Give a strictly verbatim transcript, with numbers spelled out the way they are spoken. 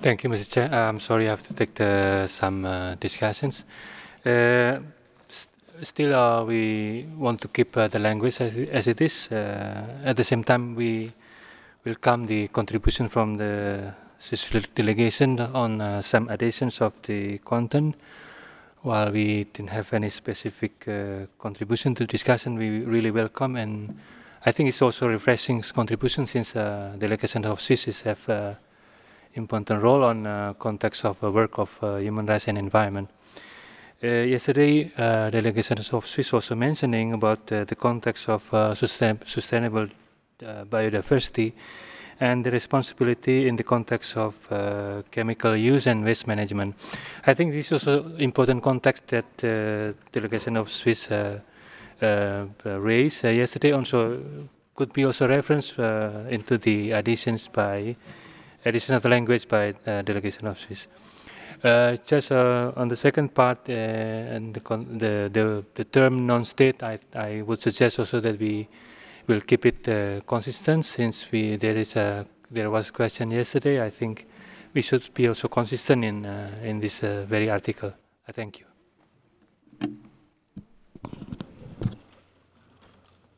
Thank you, Mister Chair. I'm sorry I have to take the, some uh, discussions. Uh, st Still, uh, we want to keep uh, the language as, it- as it is. Uh, at the same time, we welcome the contribution from the Swiss delegation on uh, some additions of the content. While we didn't have any specific uh, contribution to discussion, we really welcome, and I think it's also refreshing contribution since uh, delegation of Swiss have uh, important role on uh, context of uh, work of uh, human rights and environment. Uh, yesterday, uh, delegations of Swiss also mentioning about uh, the context of uh, sustain sustainable uh, biodiversity and the responsibility in the context of uh, chemical use and waste management. I think this is also important context that uh, delegation of Swiss uh, uh, raised uh, yesterday. Also could be also reference uh, into the additions by addition of the language by uh, delegation of Swiss. Uh, just uh, on the second part uh, and the, con the the the term non-state, I I would suggest also that we will keep it uh, consistent since we there is a there was a question yesterday. I think we should be also consistent in uh, in this uh, very article. I thank you.